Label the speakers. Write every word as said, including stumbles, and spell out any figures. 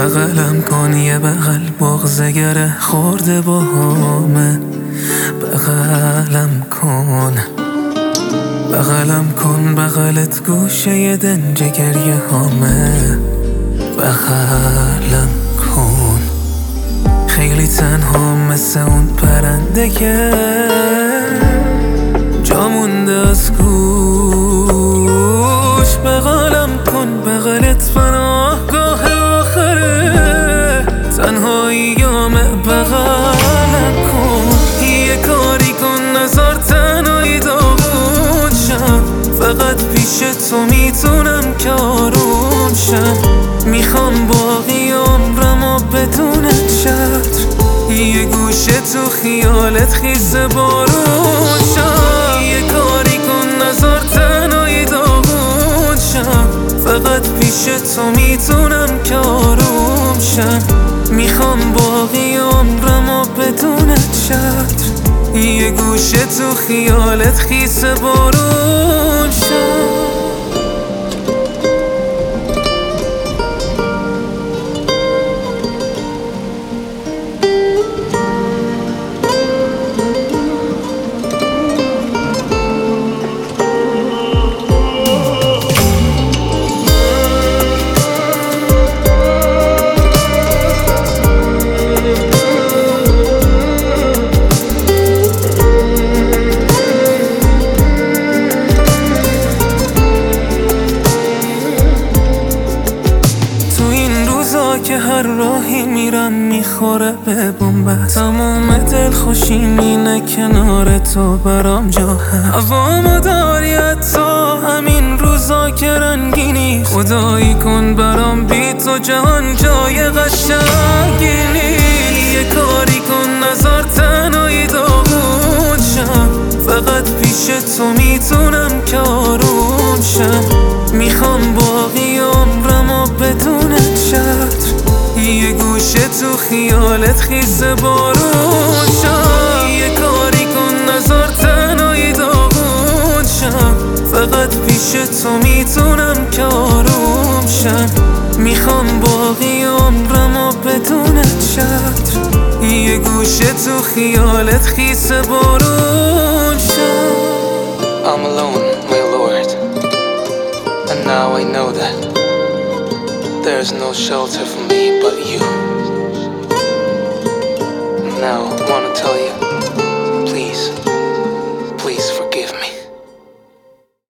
Speaker 1: بغلم کن یه بغل بغضگره خورده با همه. بغلم کن بغلم کن بغلت گوشه ی دنج گریه همه. بغلم کن خیلی تنها مثل اون پرنده که جا مونده از گوش. بغلم کن بغلت پناهگاه آخره تنهاییامه. بغلم کن یه کاری کن نزار تنهایی داغون شم. فقط پیش تو میتونم که آروم شم. میخوام باقی عمرمو بدون چتر یه گوشه تو خیالت خیس بارون شم. یه کاری کن نزار تنهایی داغون شم. فقط پیش تو میتونم که آروم شم. میخوام باقی عمرمو بدون چتر یه گوشه تو خیالت خیس بارون شم. که هر راهی میرم میخوره به بنبست. تموم دل خوشیم اینه کنار تو برام جا هست. هوامو داری حتی همین روزا که رنگینی. خدایی کن برام بی تو جهان جای قشنگی نیست. یه کاری کن نزار تنهایی داغون شم. فقط پیش تو میتونم که آروم شم. میخوام باقی عمرمو بدون چتر یه گوشه تو خیالت خیس بارون شم. یه کاری کن نزار تنهایی داغون شم. فقط پیش تو میتونم که آروم شم. میخوام باقی عمرمو بدون چتر یه گوشه تو خیالت خیس بارون شم.
Speaker 2: I'm alone, my Lord, and now I know that there's no shelter for me but you. Now I wanna tell you, please